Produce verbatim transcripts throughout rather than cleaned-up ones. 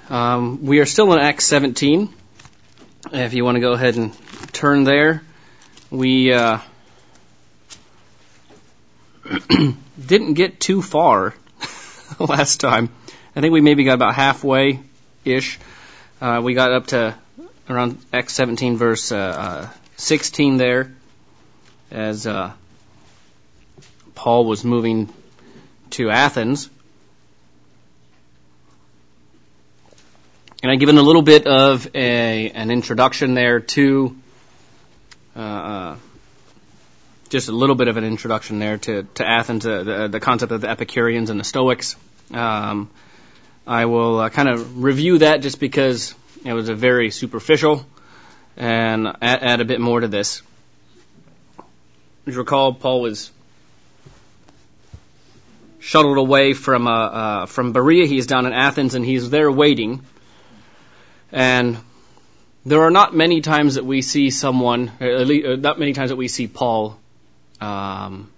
Um, we are still in Acts seventeen. If you want to go ahead and turn there. We uh, didn't get too far last time. I think we maybe got about halfway-ish. Uh, we got up to around Acts seventeen, verse uh, uh, sixteen there, as uh, Paul was moving to Athens. And I've given a little bit of a an introduction there to, uh, uh, just a little bit of an introduction there to, to Athens, uh, the, the concept of the Epicureans and the Stoics. Um, I will uh, kind of review that just because it was a very superficial, and add, add a bit more to this. As you recall, Paul was shuttled away from uh, uh, from Berea. He's down in Athens, and he's there waiting. And there are not many times that we see someone, at least, not many times that we see Paul um,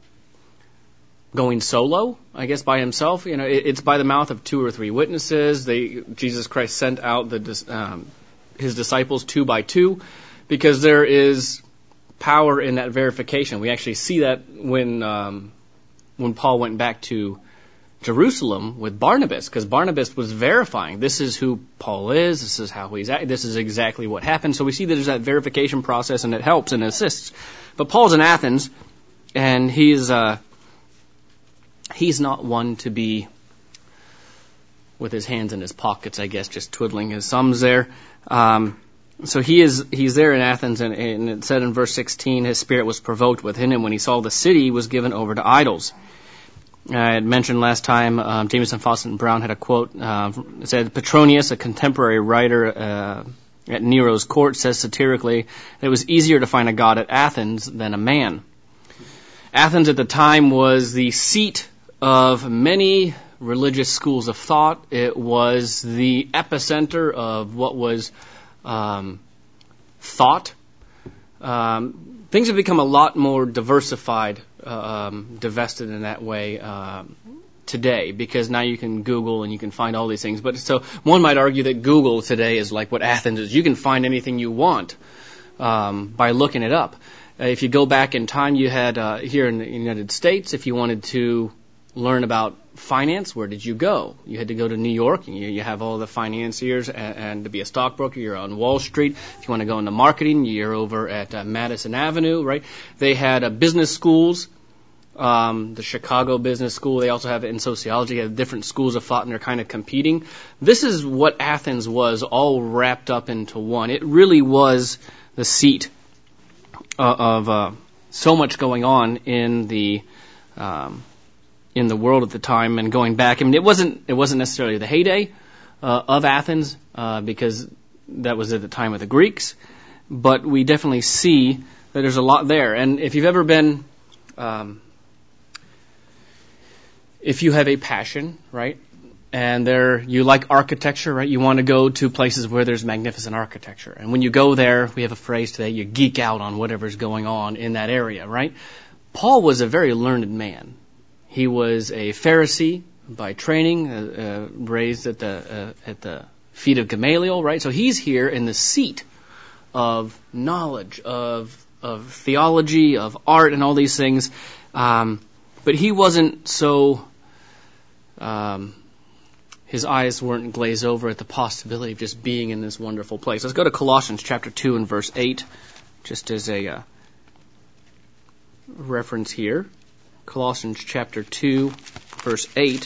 going solo, I guess, by himself. You know, it, it's by the mouth of two or three witnesses. They, Jesus Christ sent out the, um, his disciples two by two, because there is power in that verification. We actually see that when um, when Paul went back to Jerusalem with Barnabas, because Barnabas was verifying this is who Paul is, this is how he's acting, this is exactly what happened. So we see that there's that verification process, and it helps and assists. But Paul's in Athens, and he's uh, he's not one to be with his hands in his pockets, I guess, just twiddling his thumbs there. Um, so he is he's there in Athens, and, and it said in verse sixteen, his spirit was provoked within him when he saw the city was given over to idols. I had mentioned last time, um, Jameson, Fawcett, and Brown had a quote. Uh, it said, Petronius, a contemporary writer uh, at Nero's court, says satirically that it was easier to find a god at Athens than a man. Athens at the time was the seat of many religious schools of thought. It was the epicenter of what was um, thought. Um, things have become a lot more diversified, um, divested in that way um, today, because now you can Google and you can find all these things. But so one might argue that Google today is like what Athens is. You can find anything you want um, by looking it up. Uh, if you go back in time, you had uh, here in the United States, if you wanted to learn about finance, where did you go? You had to go to New York, and you, you have all the financiers, and, and to be a stockbroker, you're on Wall Street. If you want to go into marketing, you're over at uh, Madison Avenue, right? They had uh, business schools, um, the Chicago Business School. They also have it in sociology. They have different schools of thought, and they're kind of competing. This is what Athens was, all wrapped up into one. It really was the seat uh, of uh, so much going on in the um, in the world at the time. And going back, I mean, it wasn't it wasn't necessarily the heyday uh, of Athens uh, because that was at the time of the Greeks, but we definitely see that there's a lot there. And if you've ever been, um, if you have a passion, right, and there you like architecture, right, you want to go to places where there's magnificent architecture. And when you go there, we have a phrase today, you geek out on whatever's going on in that area, right? Paul was a very learned man. He was a Pharisee by training, uh, uh, raised at the uh, at the feet of Gamaliel, right? So he's here in the seat of knowledge, of of theology, of art, and all these things. Um, but he wasn't so. Um, his eyes weren't glazed over at the possibility of just being in this wonderful place. Let's go to Colossians chapter two and verse eight, just as a uh, reference here. Colossians chapter two, verse eight.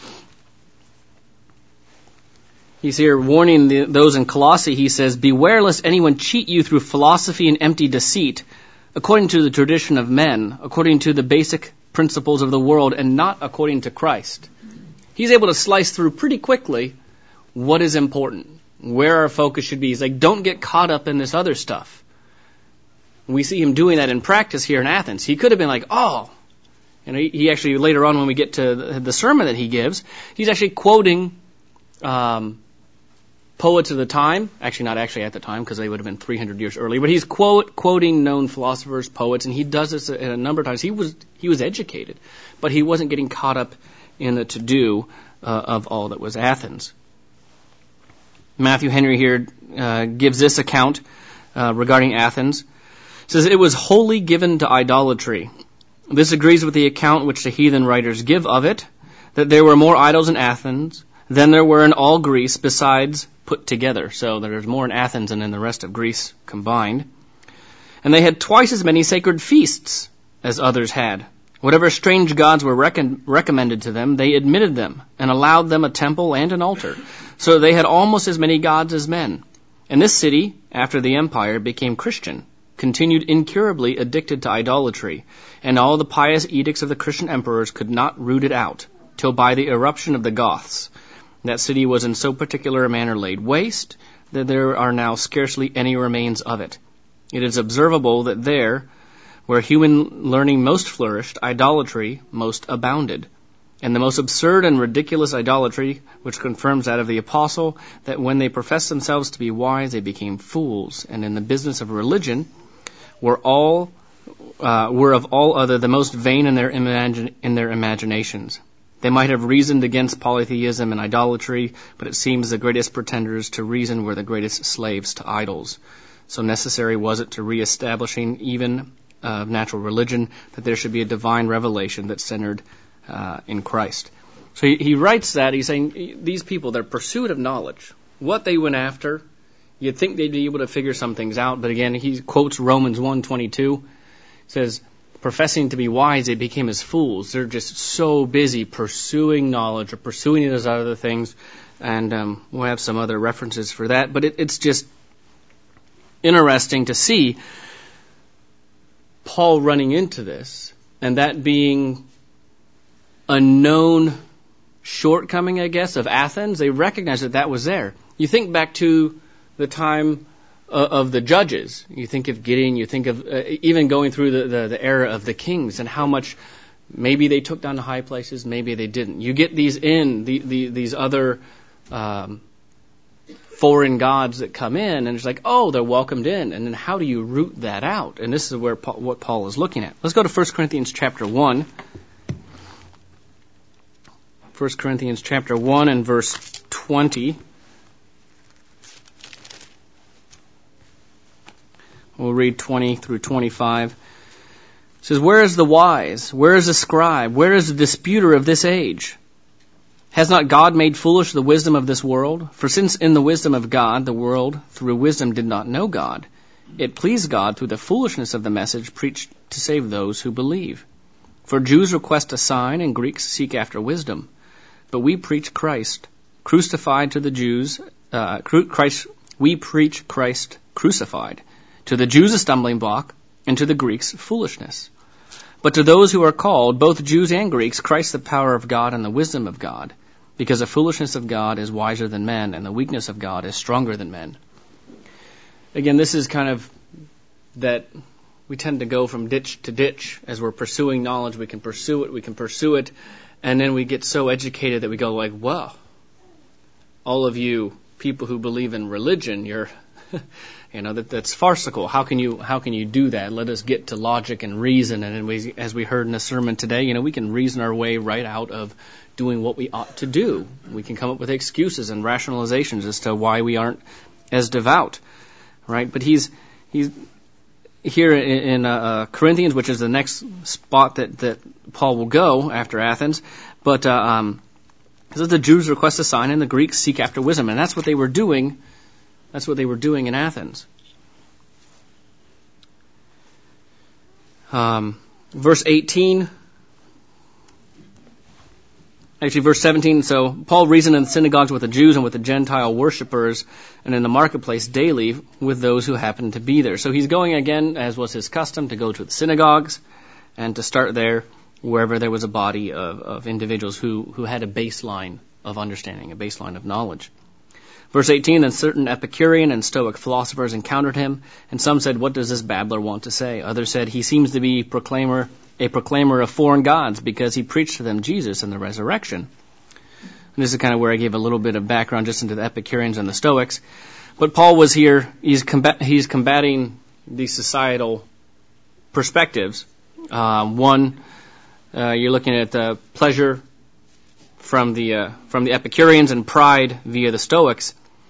He's here warning the, those in Colossae. He says, beware lest anyone cheat you through philosophy and empty deceit, according to the tradition of men, according to the basic principles of the world, and not according to Christ. He's able to slice through pretty quickly what is important, where our focus should be. He's like, don't get caught up in this other stuff. We see him doing that in practice here in Athens. He could have been like, oh, and he, he actually, later on when we get to the, the sermon that he gives, he's actually quoting um, poets of the time. Actually, not actually at the time, because they would have been three hundred years earlier. But he's quote, quoting known philosophers, poets, and he does this a, a number of times. He was he was educated, but he wasn't getting caught up in the to-do uh, of all that was Athens. Matthew Henry here uh, gives this account uh, regarding Athens. It says, "It was wholly given to idolatry. This agrees with the account which the heathen writers give of it, that there were more idols in Athens than there were in all Greece besides put together." So there's more in Athens than in the rest of Greece combined. "And they had twice as many sacred feasts as others had. Whatever strange gods were recon- recommended to them, they admitted them and allowed them a temple and an altar. So they had almost as many gods as men. And this city, after the empire, became Christian, continued incurably addicted to idolatry, and all the pious edicts of the Christian emperors could not root it out, till by the eruption of the Goths, that city was in so particular a manner laid waste, that there are now scarcely any remains of it. It is observable that there, where human learning most flourished, idolatry most abounded. And the most absurd and ridiculous idolatry, which confirms that of the apostle, that when they professed themselves to be wise, they became fools, and in the business of religion were all uh, were of all other the most vain in their imagine, in their imaginations. They might have reasoned against polytheism and idolatry, but it seems the greatest pretenders to reason were the greatest slaves to idols. So necessary was it to reestablishing even of uh, natural religion, that there should be a divine revelation that centered uh, in Christ." So he, he writes that, he's saying, these people, their pursuit of knowledge, what they went after, you'd think they'd be able to figure some things out, but again, he quotes Romans one twenty-two, says, "Professing to be wise, they became as fools." They're just so busy pursuing knowledge or pursuing those other things, and um, we'll have some other references for that, but it, it's just interesting to see Paul running into this, and that being a known shortcoming, I guess, of Athens. They recognize that that was there. You think back to the time uh, of the judges. You think of Gideon, you think of uh, even going through the, the, the era of the kings, and how much maybe they took down the high places, maybe they didn't. You get these in, the, the, these other um, foreign gods that come in, and it's like, oh, they're welcomed in. And then how do you root that out? And this is where Paul, what Paul is looking at. Let's go to First Corinthians chapter one. First Corinthians chapter one and verse twenty. We'll read twenty through twenty-five. It says, "Where is the wise? Where is the scribe? Where is the disputer of this age? Has not God made foolish the wisdom of this world? For since in the wisdom of God, the world through wisdom did not know God, it pleased God through the foolishness of the message preached to save those who believe. For Jews request a sign and Greeks seek after wisdom. But we preach Christ, crucified to the Jews, uh, Christ, we preach Christ crucified. To the Jews a stumbling block, and to the Greeks foolishness. But to those who are called, both Jews and Greeks, Christ the power of God and the wisdom of God. Because the foolishness of God is wiser than men, and the weakness of God is stronger than men." Again, this is kind of that we tend to go from ditch to ditch as we're pursuing knowledge. We can pursue it, we can pursue it, and then we get so educated that we go like, well, all of you people who believe in religion, you're, you know, that that's farcical. How can you how can you do that? Let us get to logic and reason. And then we, as we heard in the sermon today, you know, we can reason our way right out of doing what we ought to do. We can come up with excuses and rationalizations as to why we aren't as devout, right? But he's he's here in, in uh, Corinthians, which is the next spot that, that Paul will go after Athens. But uh, um, so the Jews request a sign, and the Greeks seek after wisdom, and that's what they were doing. That's what they were doing in Athens. Um, verse eighteen. Actually, verse seventeen, so Paul reasoned in the synagogues with the Jews and with the Gentile worshippers, and in the marketplace daily with those who happened to be there. So he's going again, as was his custom, to go to the synagogues and to start there wherever there was a body of, of individuals who, who had a baseline of understanding, a baseline of knowledge. Verse eighteen, "Then certain Epicurean and Stoic philosophers encountered him, and some said, 'What does this babbler want to say?' Others said, 'He seems to be proclaimer a proclaimer of foreign gods, because he preached to them Jesus and the resurrection.'" And this is kind of where I gave a little bit of background just into the Epicureans and the Stoics. But Paul was here, he's, combat, he's combating these societal perspectives. Um, one, uh, you're looking at uh, pleasure from the uh, from the Epicureans and pride via the Stoics.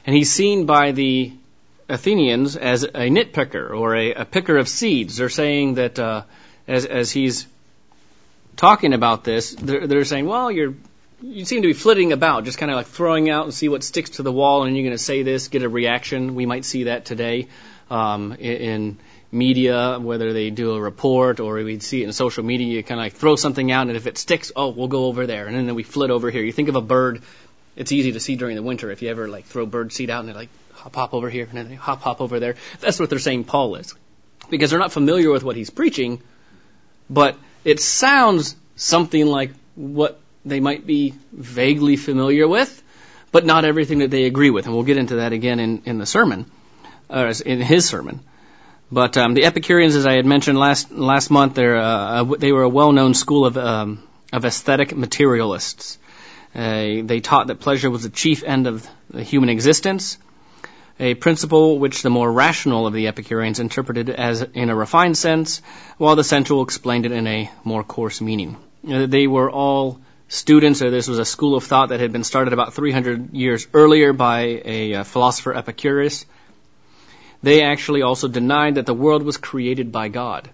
And he's seen by the Athenians as a nitpicker or a, a picker of seeds. They're saying that uh, as, as he's talking about this, they're, they're saying, well, you're you seem to be flitting about, just kind of like throwing out and see what sticks to the wall, and you're going to say this, get a reaction. We might see that today um, in, in media, whether they do a report or we'd see it in social media. You kind of like throw something out, and if it sticks, oh, we'll go over there, and then we flit over here. You think of a bird. It's easy to see during the winter if you ever like throw bird seed out and they like hop hop over here and then they hop hop over there. That's what they're saying Paul is, because they're not familiar with what he's preaching, but it sounds something like what they might be vaguely familiar with, but not everything that they agree with. And we'll get into that again in, in the sermon, uh, in his sermon. But um, the Epicureans, as I had mentioned last last month, they're, uh, they were a well-known school of, um, of aesthetic materialists. Uh, they taught that pleasure was the chief end of the human existence, a principle which the more rational of the Epicureans interpreted as in a refined sense, while the sensual explained it in a more coarse meaning. Uh, they were all students, or this was a school of thought that had been started about three hundred years earlier by a uh, philosopher Epicurus. They actually also denied that the world was created by God.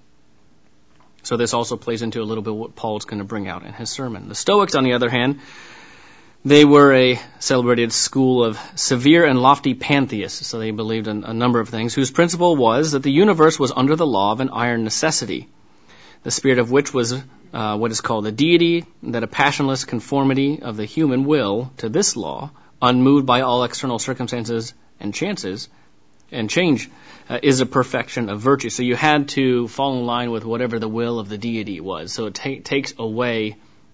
So this also plays into a little bit what Paul's going to bring out in his sermon. The Stoics, on the other hand, they were a celebrated school of severe and lofty pantheists, so they believed in a number of things, whose principle was that the universe was under the law of an iron necessity, the spirit of which was uh, what is called the deity, that a passionless conformity of the human will to this law, unmoved by all external circumstances and chances, and change, uh, is a perfection of virtue. So you had to fall in line with whatever the will of the deity was. So it ta- takes away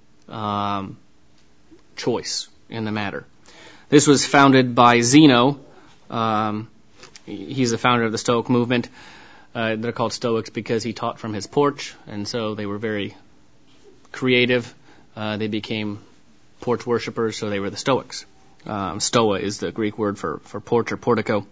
um, choice in the matter. This was founded by Zeno. Um, he's the founder of the Stoic movement. Uh, they're called Stoics because he taught from his porch, and so they were very creative. Uh, they became porch worshippers, so they were the Stoics. Um, stoa is the Greek word for, for porch or portico.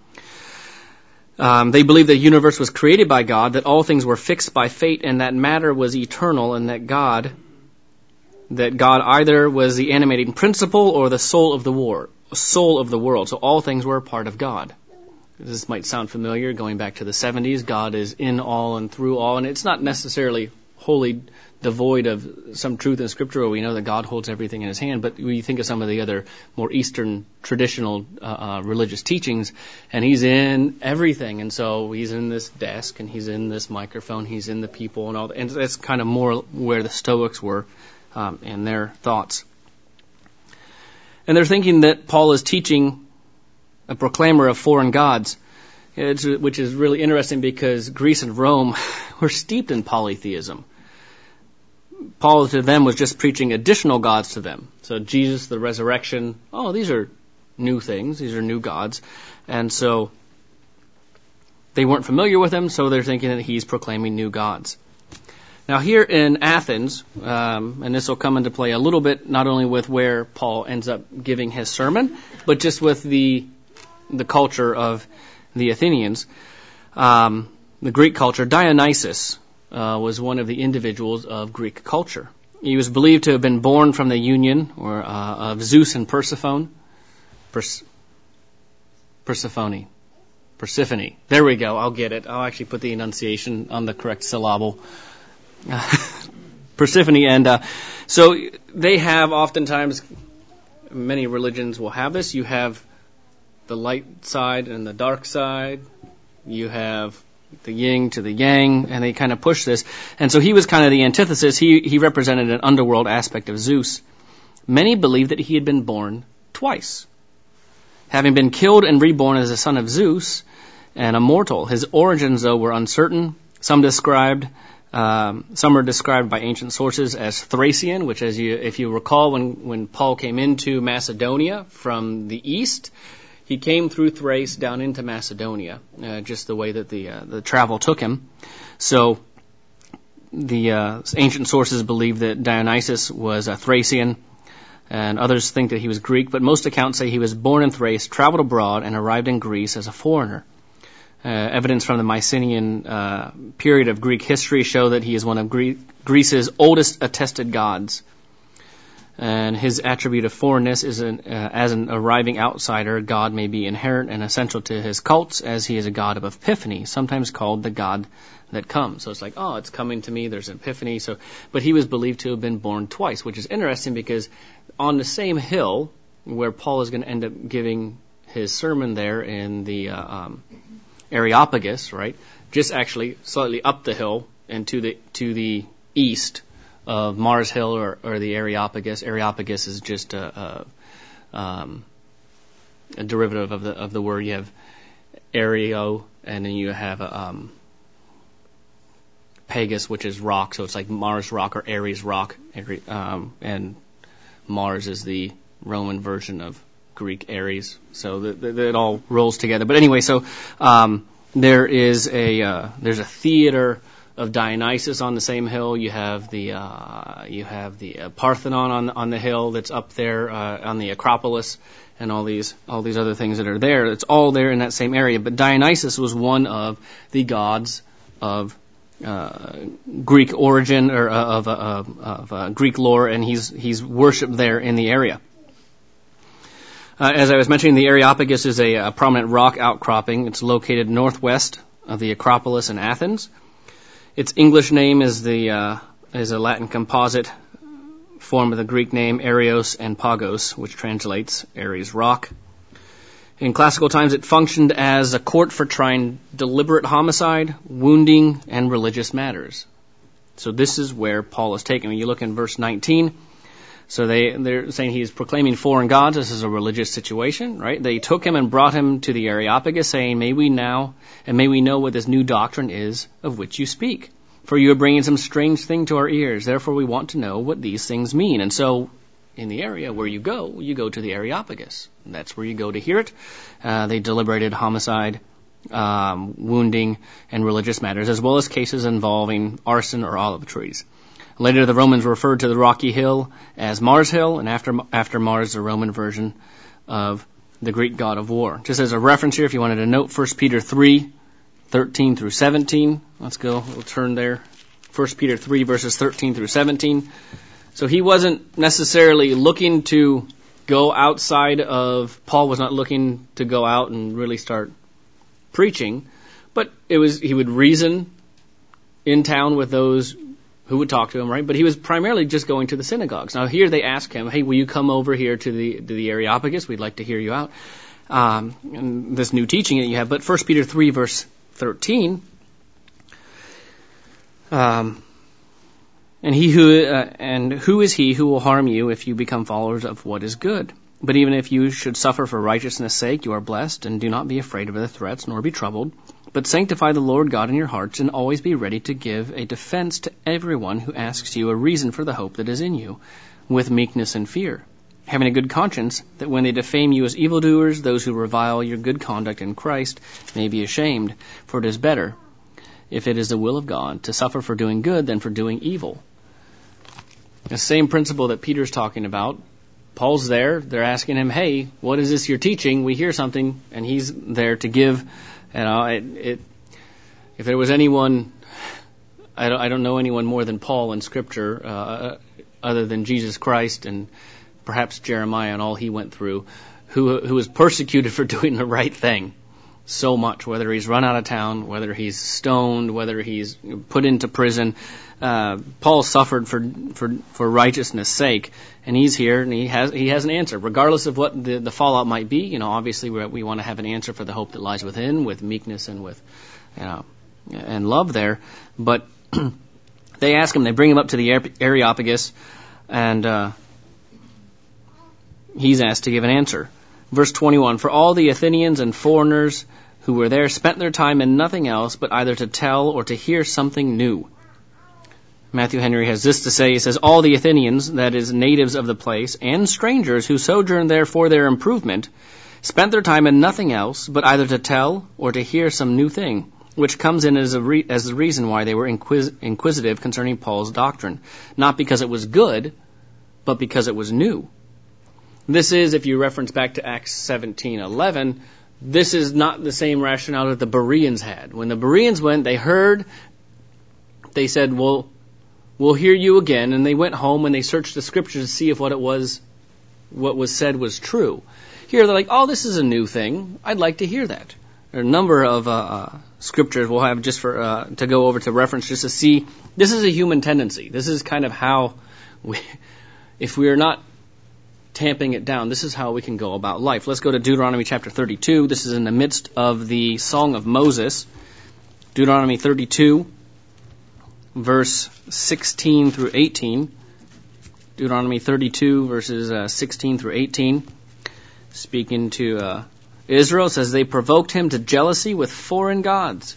Um, they believed the universe was created by God, that all things were fixed by fate, and that matter was eternal, and that God, that God either was the animating principle or the soul of the war, soul of the world. So all things were a part of God. This might sound familiar, going back to the seventies. God is in all and through all, and it's not necessarily wholly devoid of some truth in Scripture where we know that God holds everything in His hand, but when you think of some of the other more Eastern traditional uh, uh, religious teachings, and He's in everything, and so He's in this desk, and He's in this microphone, He's in the people, and all that, and that's kind of more where the Stoics were um, in their thoughts. And they're thinking that Paul is teaching a proclaimer of foreign gods, it's, which is really interesting because Greece and Rome were steeped in polytheism. Paul to them was just preaching additional gods to them. So Jesus, the resurrection, oh, these are new things. These are new gods. And so they weren't familiar with him, so they're thinking that he's proclaiming new gods. Now here in Athens, um, and this will come into play a little bit, not only with where Paul ends up giving his sermon, but just with the the culture of the Athenians, um, the Greek culture. Dionysus Uh, was one of the individuals of Greek culture. He was believed to have been born from the union or uh, of Zeus and Persephone. Pers- Persephone. Persephone. There we go. I'll get it. I'll actually put the enunciation on the correct syllable. Persephone. And uh, so they have oftentimes, many religions will have this. You have the light side and the dark side. You have the yin to the yang, and they kind of push this. And so he was kind of the antithesis. He he represented an underworld aspect of Zeus. Many believed that he had been born twice, having been killed and reborn as a son of Zeus and a mortal. His origins, though, were uncertain. Some described, um, some are described by ancient sources as Thracian, which, as you if you recall, when when Paul came into Macedonia from the east, he came through Thrace down into Macedonia, uh, just the way that the uh, the travel took him. So the uh, ancient sources believe that Dionysus was a Thracian, and others think that he was Greek, but most accounts say he was born in Thrace, traveled abroad, and arrived in Greece as a foreigner. Uh, evidence from the Mycenaean uh, period of Greek history show that he is one of Gre- Greece's oldest attested gods. And his attribute of foreignness is an, uh, as an arriving outsider, God may be inherent and essential to his cults, as he is a God of epiphany, sometimes called the God that comes. So it's like, oh, it's coming to me, there's an epiphany. So, but he was believed to have been born twice, which is interesting because on the same hill where Paul is going to end up giving his sermon there in the uh, um, Areopagus, right, just actually slightly up the hill and to the to the east of Mars Hill or, or the Areopagus. Areopagus is just a, a, um, a derivative of the of the word. You have Areo, and then you have a, um, Pagus, which is rock. So it's like Mars rock or Ares rock, um, and Mars is the Roman version of Greek Ares. So the, the, it all rolls together. But anyway, so um, there is a uh, there's a theater of Dionysus on the same hill. You have the uh, you have the uh, Parthenon on on the hill that's up there uh, on the Acropolis, and all these all these other things that are there. It's all there in that same area. But Dionysus was one of the gods of uh, Greek origin or uh, of, uh, of uh, Greek lore, and he's he's worshipped there in the area. Uh, as I was mentioning, the Areopagus is a, a prominent rock outcropping. It's located northwest of the Acropolis in Athens. Its English name is the uh, is a Latin composite form of the Greek name Areos and Pagos, which translates Ares rock. In classical times, it functioned as a court for trying deliberate homicide, wounding, and religious matters. So this is where Paul is taken. When you look in verse nineteen, so they, they're saying he's proclaiming foreign gods. This is a religious situation, right? They took him and brought him to the Areopagus, saying, May we now, and may we know what this new doctrine is of which you speak. For you are bringing some strange thing to our ears. Therefore we want to know what these things mean. And so in the area where you go, you go to the Areopagus. And that's where you go to hear it. Uh, they deliberated homicide, um, wounding, and religious matters, as well as cases involving arson or olive trees. Later, the Romans referred to the rocky hill as Mars Hill, and after after Mars, the Roman version of the Greek god of war. Just as a reference here, if you wanted to note, First Peter three, thirteen through seventeen. Let's go. We'll turn there. First Peter three, verses thirteen through seventeen. So he wasn't necessarily looking to go outside of, Paul was not looking to go out and really start preaching, but it was, he would reason in town with those who would talk to him, right? But he was primarily just going to the synagogues. Now here they ask him, hey, will you come over here to the to the Areopagus? We'd like to hear you out. Um, and this new teaching that you have. But First Peter three, verse thirteen, um, and he who uh, and who is he who will harm you if you become followers of what is good? But even if you should suffer for righteousness' sake, you are blessed, and do not be afraid of the threats, nor be troubled. But sanctify the Lord God in your hearts, and always be ready to give a defense to everyone who asks you a reason for the hope that is in you, with meekness and fear, having a good conscience, that when they defame you as evildoers, those who revile your good conduct in Christ may be ashamed. For it is better, if it is the will of God, to suffer for doing good than for doing evil. The same principle that Peter's talking about. Paul's there. They're asking him, hey, what is this you're teaching? We hear something, and he's there to give. You know, it, it, if there was anyone, I don't, I don't know anyone more than Paul in Scripture, uh, other than Jesus Christ and perhaps Jeremiah and all he went through, who who was persecuted for doing the right thing so much, whether he's run out of town, whether he's stoned, whether he's put into prison. Uh, Paul suffered for, for, for righteousness' sake, and he's here, and he has he has an answer, regardless of what the, the fallout might be. You know, obviously we we want to have an answer for the hope that lies within, with meekness and with, you know, and love there. But they ask him, they bring him up to the Areopagus, and uh, he's asked to give an answer. Verse twenty-one, for all the Athenians and foreigners who were there spent their time in nothing else but either to tell or to hear something new. Matthew Henry has this to say. He says, all the Athenians, that is, natives of the place, and strangers who sojourned there for their improvement, spent their time in nothing else but either to tell or to hear some new thing, which comes in as, a re- as the reason why they were inquis- inquisitive concerning Paul's doctrine. Not because it was good, but because it was new. This is, if you reference back to Acts seventeen eleven, this is not the same rationale that the Bereans had. When the Bereans went, they heard, they said, well, we'll hear you again. And they went home and they searched the scriptures to see if what it was, what was said was true. Here they're like, oh, this is a new thing. I'd like to hear that. There are a number of uh, uh, scriptures we'll have just for uh, to go over to reference just to see. This is a human tendency. This is kind of how we, if we are not tamping it down, this is how we can go about life. Let's go to Deuteronomy chapter thirty-two. This is in the midst of the Song of Moses. Deuteronomy thirty-two, verse sixteen through eighteen. Deuteronomy thirty-two, verses uh, sixteen through eighteen. Speaking to uh, Israel, says, they provoked him to jealousy with foreign gods.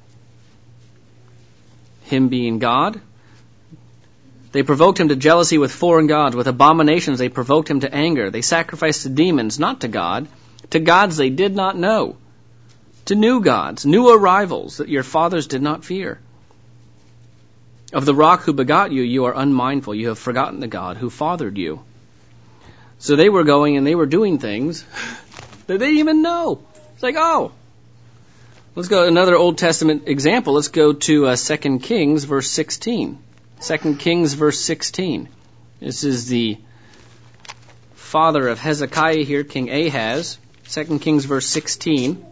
Him being God. They provoked him to jealousy with foreign gods. With abominations they provoked him to anger. They sacrificed to demons, not to God, to gods they did not know, to new gods, new arrivals that your fathers did not fear. Of the rock who begot you, you are unmindful. You have forgotten the God who fathered you. So they were going and they were doing things that they didn't even know. It's like, oh. Let's go another Old Testament example. Let's go to uh, Second Kings, verse sixteen. Second Kings, verse sixteen. This is the father of Hezekiah here, King Ahaz. Second Kings, verse sixteen.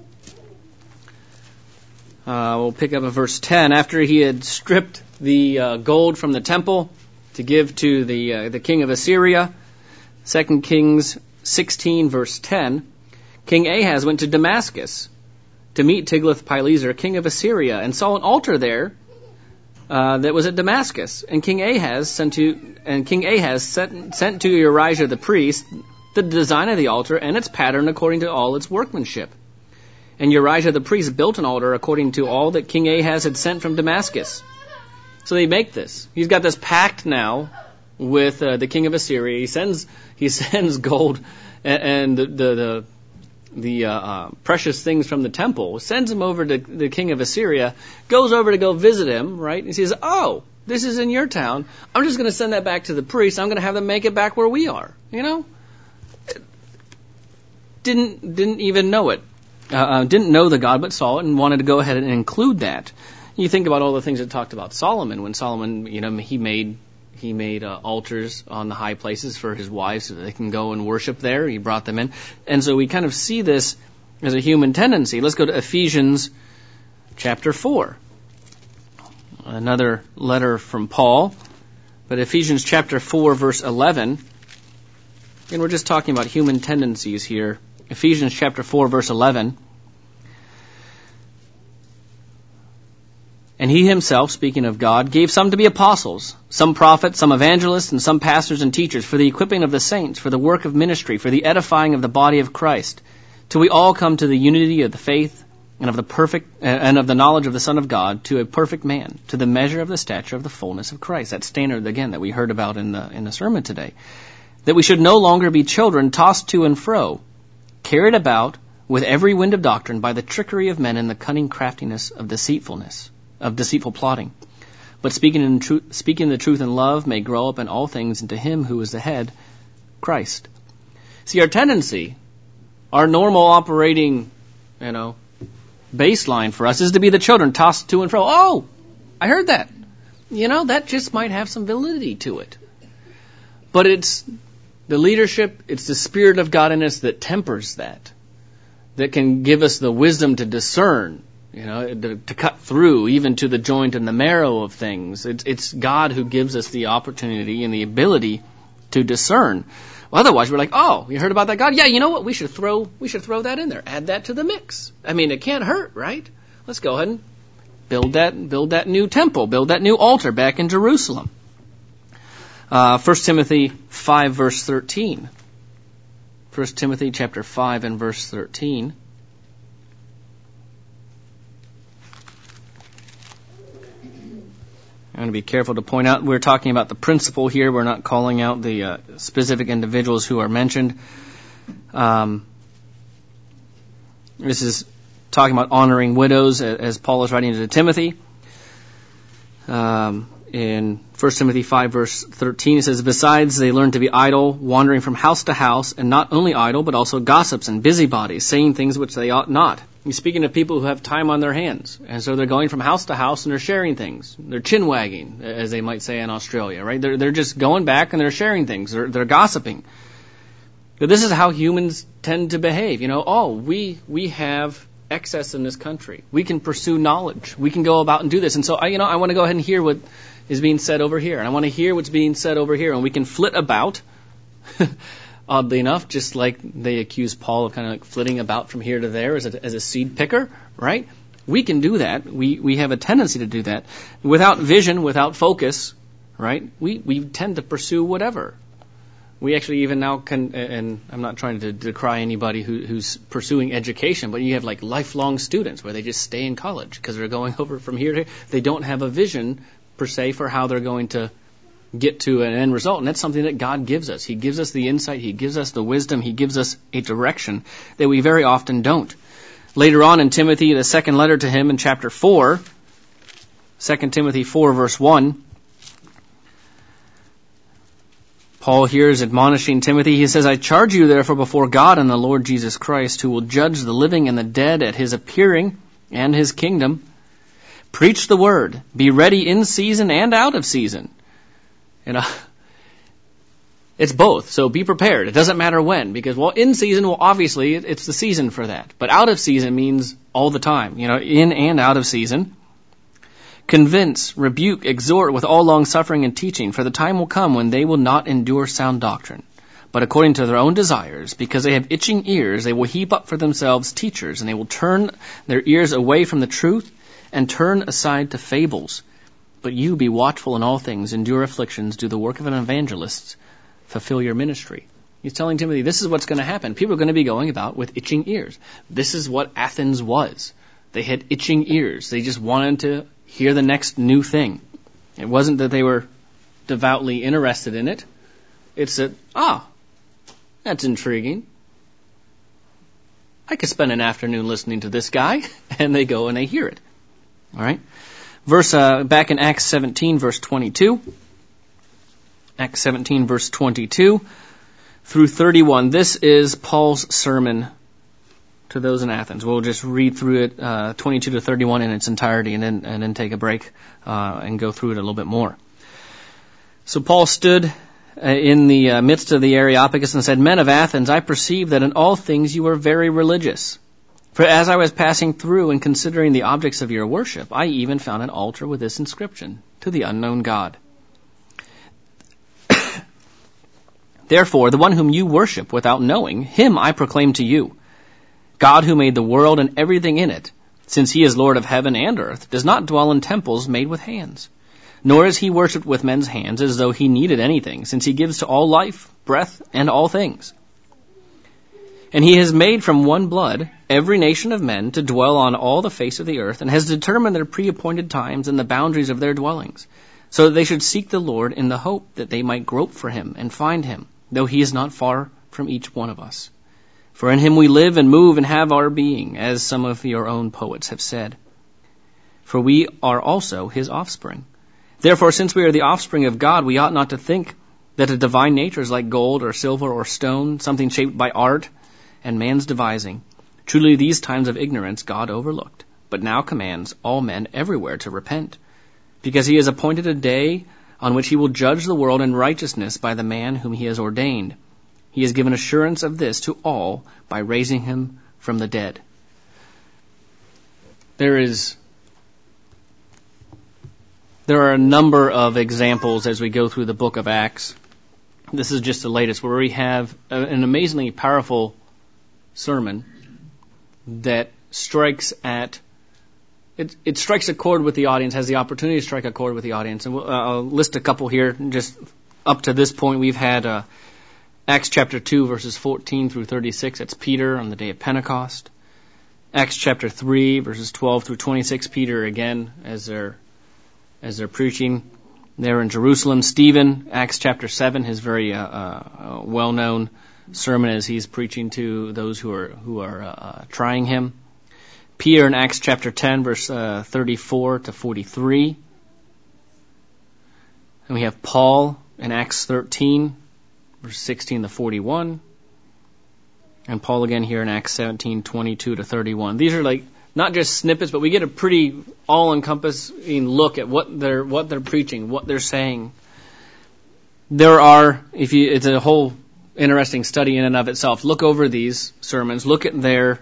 Uh, we'll pick up at verse ten. After he had stripped the uh, gold from the temple to give to the uh, the king of Assyria, Second Kings sixteen, verse ten, King Ahaz went to Damascus to meet Tiglath-Pileser, king of Assyria, and saw an altar there uh, that was at Damascus. And King Ahaz sent to and King Ahaz sent, sent to Urijah the priest the design of the altar and its pattern according to all its workmanship. And Urijah the priest built an altar according to all that King Ahaz had sent from Damascus. So they make this. He's got this pact now with uh, the king of Assyria. He sends he sends gold and, and the the the, the uh, uh, precious things from the temple. Sends him over to the king of Assyria. Goes over to go visit him. Right? And he says, "Oh, this is in your town. I'm just going to send that back to the priest. I'm going to have them make it back where we are." You know, didn't didn't even know it. Uh, uh, didn't know the God, but saw it and wanted to go ahead and include that. You think about all the things that talked about Solomon. When Solomon, you know, he made he made uh, altars on the high places for his wives so that they can go and worship there. He brought them in, and so we kind of see this as a human tendency. Let's go to Ephesians chapter four. Another letter from Paul, but Ephesians chapter four, verse eleven. And we're just talking about human tendencies here. Ephesians chapter four, verse eleven. And he himself, speaking of God, gave some to be apostles, some prophets, some evangelists, and some pastors and teachers for the equipping of the saints, for the work of ministry, for the edifying of the body of Christ, till we all come to the unity of the faith and of the perfect and of the knowledge of the Son of God, to a perfect man, to the measure of the stature of the fullness of Christ. That standard again that we heard about in the in the sermon today. That we should no longer be children tossed to and fro, carried about with every wind of doctrine by the trickery of men and the cunning craftiness of deceitfulness, of deceitful plotting. But speaking in truth, speaking the truth in love may grow up in all things into him who is the head, Christ. See, our tendency, our normal operating, you know, baseline for us is to be the children tossed to and fro. Oh, I heard that. You know, that just might have some validity to it. But it's the leadership, it's the Spirit of God in us that tempers that, that can give us the wisdom to discern, you know, to, to cut through even to the joint and the marrow of things. It's, it's God who gives us the opportunity and the ability to discern. Well, otherwise, we're like, oh, you heard about that God? Yeah, you know what? We should throw we should throw that in there. Add that to the mix. I mean, it can't hurt, right? Let's go ahead and build that build that new temple, build that new altar back in Jerusalem. Uh, First Timothy five, verse thirteen. First Timothy chapter five and verse thirteen. I'm going to be careful to point out we're talking about the principle here. We're not calling out the uh, specific individuals who are mentioned. Um, this is talking about honoring widows, as Paul is writing to Timothy. Um, in First Timothy five, verse thirteen, it says, "Besides, they learn to be idle, wandering from house to house, and not only idle, but also gossips and busybodies, saying things which they ought not." He's speaking to people who have time on their hands. And so they're going from house to house and they're sharing things. They're chin-wagging, as they might say in Australia, right? They're, they're just going back and they're sharing things. They're, they're gossiping. But this is how humans tend to behave. You know, oh, we we have excess in this country. We can pursue knowledge. We can go about and do this. And so, I, you know, I want to go ahead and hear what is being said over here. And I want to hear what's being said over here. And we can flit about. Oddly enough, just like they accuse Paul of kind of like flitting about from here to there as a, as a seed picker, right? We can do that. We we have a tendency to do that. Without vision, without focus, right? We, we tend to pursue whatever. We actually even now can, and I'm not trying to decry anybody who, who's pursuing education, but you have like lifelong students where they just stay in college because they're going over from here to here. They don't have a vision, per se, for how they're going to get to an end result. And that's something that God gives us. He gives us the insight. He gives us the wisdom. He gives us a direction that we very often don't. Later on in Timothy, the second letter to him in chapter four, Second Timothy four, verse one, Paul here is admonishing Timothy. He says, "I charge you therefore before God and the Lord Jesus Christ, who will judge the living and the dead at his appearing and his kingdom. Preach the word. Be ready in season and out of season." You know, it's both. So be prepared. It doesn't matter when, because, well, in season, well, obviously it's the season for that. But out of season means all the time, you know, in and out of season. "Convince, rebuke, exhort with all long suffering and teaching, for the time will come when they will not endure sound doctrine, but according to their own desires, because they have itching ears, they will heap up for themselves teachers, and they will turn their ears away from the truth and turn aside to fables. But you be watchful in all things, endure afflictions, do the work of an evangelist, fulfill your ministry." He's telling Timothy, this is what's going to happen. People are going to be going about with itching ears. This is what Athens was. They had itching ears. They just wanted to hear the next new thing. It wasn't that they were devoutly interested in it. It's that, ah, that's intriguing. I could spend an afternoon listening to this guy. And they go and they hear it. All right. Verse uh, back in Acts seventeen, verse twenty-two. Acts seventeen, verse twenty-two through thirty-one. This is Paul's sermon to those in Athens. We'll just read through it, uh, twenty-two to thirty-one in its entirety, and then and then take a break uh, and go through it a little bit more. So Paul stood uh, in the uh, midst of the Areopagus and said, "Men of Athens, I perceive that in all things you are very religious. For as I was passing through and considering the objects of your worship, I even found an altar with this inscription, to the unknown God. Therefore, the one whom you worship without knowing, him I proclaim to you. God who made the world and everything in it, since he is Lord of heaven and earth, does not dwell in temples made with hands. Nor is he worshipped with men's hands as though he needed anything, since he gives to all life, breath, and all things. And he has made from one blood every nation of men to dwell on all the face of the earth, and has determined their pre-appointed times and the boundaries of their dwellings, so that they should seek the Lord in the hope that they might grope for him and find him, though he is not far from each one of us. For in him we live and move and have our being, as some of your own poets have said. For we are also his offspring. Therefore, since we are the offspring of God, we ought not to think that a divine nature is like gold or silver or stone, something shaped by art and man's devising. Truly these times of ignorance God overlooked, but now commands all men everywhere to repent, because he has appointed a day on which he will judge the world in righteousness by the man whom he has ordained. He has given assurance of this to all by raising him from the dead." There is, there are a number of examples as we go through the book of Acts. This is just the latest, where we have an amazingly powerful sermon that strikes at, it, it strikes a chord with the audience, has the opportunity to strike a chord with the audience. And we'll, uh, I'll list a couple here. Just up to this point, we've had uh, Acts chapter two, verses fourteen through thirty-six. That's Peter on the day of Pentecost. Acts chapter three, verses twelve through twenty-six. Peter again, as they're as they're preaching there in Jerusalem. Stephen, Acts chapter seven, his very uh, uh, well-known sermon as he's preaching to those who are who are uh, trying him. Peter in Acts chapter ten, verse uh, thirty-four to forty-three. And we have Paul in Acts thirteen, verse sixteen to forty-one. And Paul again here in Acts seventeen, twenty-two to thirty-one. These are like not just snippets, but we get a pretty all-encompassing look at what they're what they're preaching, what they're saying. There are, if you, it's a whole interesting study in and of itself. Look over these sermons. Look at their,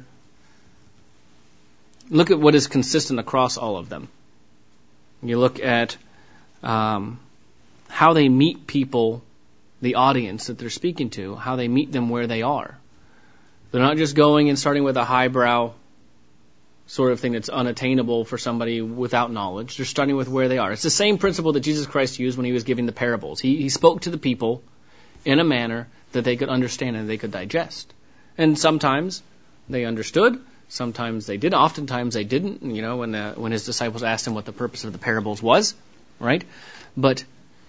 look at what is consistent across all of them. You look at um, how they meet people, the audience that they're speaking to, how they meet them where they are. They're not just going and starting with a highbrow sort of thing that's unattainable for somebody without knowledge. They're starting with where they are. It's the same principle that Jesus Christ used when he was giving the parables. He, he spoke to the people in a manner that they could understand and they could digest. And sometimes they understood, sometimes they didn't, oftentimes they didn't, you know, when the, when his disciples asked him what the purpose of the parables was, right? But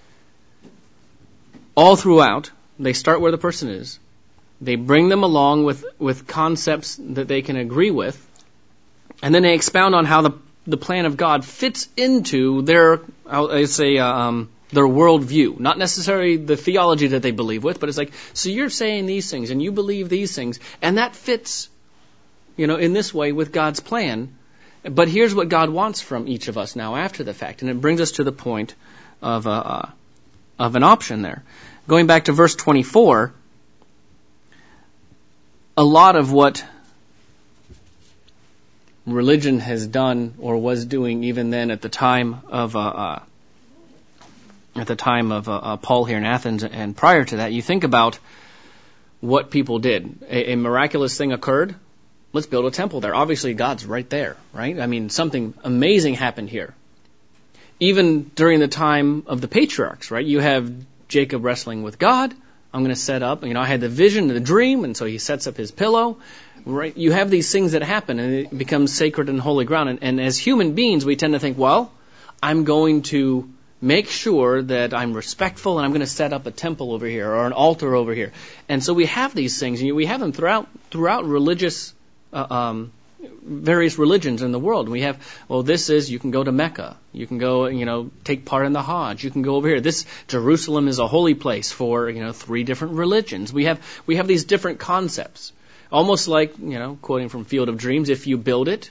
all throughout, they start where the person is. They bring them along with, with concepts that they can agree with, and then they expound on how the the plan of God fits into their, I say, um, their worldview. Not necessarily the theology that they believe with, but it's like, so you're saying these things, and you believe these things, and that fits, you know, in this way with God's plan. But here's what God wants from each of us now after the fact, and it brings us to the point of uh, of an option there. Going back to verse twenty-four, a lot of what religion has done or was doing even then at the time of uh, uh, at the time of uh, uh, Paul here in Athens and prior to that, you think about what people did. A, a miraculous thing occurred. Let's build a temple there. Obviously, God's right there, right? I mean, something amazing happened here. Even during the time of the patriarchs, right? You have Jacob wrestling with God. I'm going to set up, you know, I had the vision, the dream, and so he sets up his pillow. Right? You have these things that happen, and it becomes sacred and holy ground. And, and as human beings, we tend to think, well, I'm going to make sure that I'm respectful, and I'm going to set up a temple over here or an altar over here. And so we have these things, and we have them throughout throughout religious, uh, um, various religions in the world. We have, well, this is, you can go to Mecca. You can go, you know, take part in the Hajj. You can go over here. This, Jerusalem is a holy place for, you know, three different religions. We have, we have these different concepts. Almost like, you know, quoting from Field of Dreams, if you build it,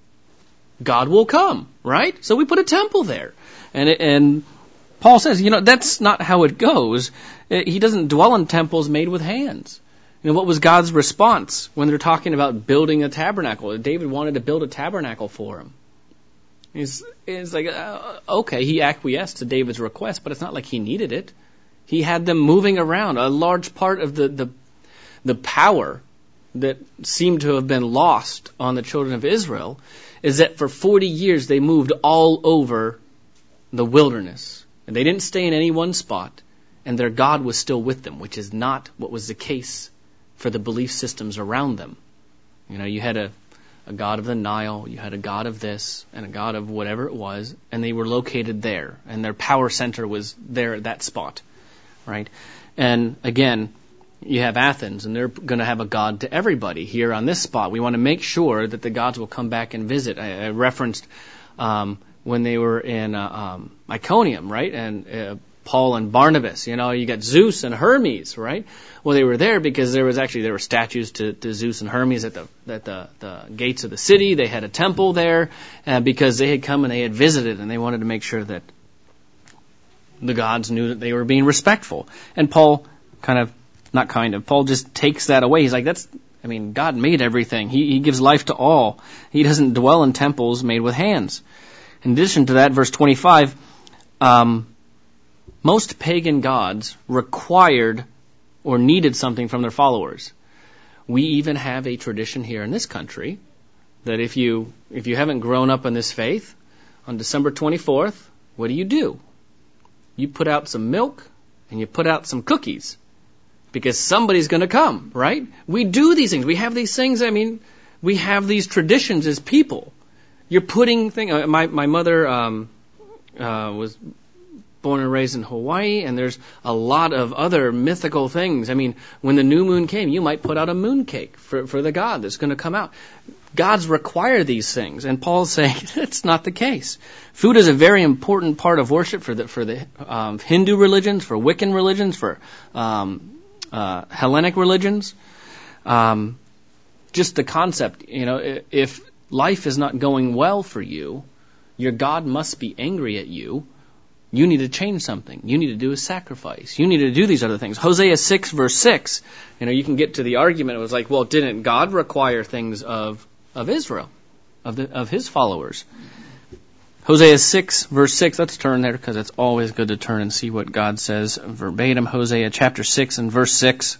God will come, right? So we put a temple there. And it, and Paul says, you know, that's not how it goes. He doesn't dwell in temples made with hands. You know, what was God's response when they're talking about building a tabernacle? David wanted to build a tabernacle for him. It's, it's like, uh, okay, he acquiesced to David's request, but it's not like he needed it. He had them moving around. A large part of the, the, the power that seemed to have been lost on the children of Israel is that for forty years they moved all over the wilderness. And they didn't stay in any one spot, and their God was still with them, which is not what was the case for the belief systems around them. You know, you had a, a God of the Nile, you had a God of this, and a God of whatever it was, and they were located there, and their power center was there at that spot, right? And again, you have Athens, and they're going to have a God to everybody here on this spot. We want to make sure that the gods will come back and visit. I, I referenced um, when they were in uh, um, Iconium, right? And uh, Paul and Barnabas, you know, you got Zeus and Hermes, right? Well, they were there because there was actually, there were statues to, to Zeus and Hermes at the at the, the gates of the city. They had a temple there uh, because they had come and they had visited, and they wanted to make sure that the gods knew that they were being respectful. And Paul kind of Not kind of. Paul just takes that away. He's like, that's, I mean, God made everything. He, he gives life to all. He doesn't dwell in temples made with hands. In addition to that, verse twenty-five, um, most pagan gods required or needed something from their followers. We even have a tradition here in this country that if you, if you haven't grown up in this faith, on December twenty-fourth, what do you do? You put out some milk and you put out some cookies. Because somebody's going to come, right? We do these things. We have these things. I mean, we have these traditions as people. You're putting things. Uh, my my mother um, uh, was born and raised in Hawaii, and there's a lot of other mythical things. I mean, when the new moon came, you might put out a moon cake for for the god that's going to come out. gods require these things. And Paul's saying that's not the case. Food is a very important part of worship for the, for the um, Hindu religions, for Wiccan religions, for um, uh, Hellenic religions. Um, just the concept, you know, if life is not going well for you, your God must be angry at you. You need to change something. You need to do a sacrifice. You need to do these other things. Hosea six verse six, you know, you can get to the argument. It was like, well, didn't God require things of, of Israel, of the, of his followers? Hosea six verse six, let's turn there because it's always good to turn and see what God says verbatim. Hosea chapter six and verse six.